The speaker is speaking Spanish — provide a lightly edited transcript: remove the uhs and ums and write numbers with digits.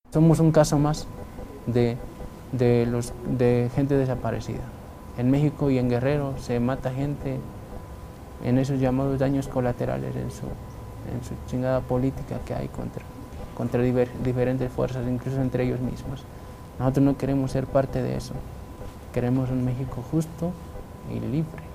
Somos un caso más de gente desaparecida. En México y en Guerrero se mata gente en esos llamados daños colaterales, en su chingada política que hay contra diferentes fuerzas, incluso entre ellos mismos. Nosotros no queremos ser parte de eso. Queremos un México justo y libre.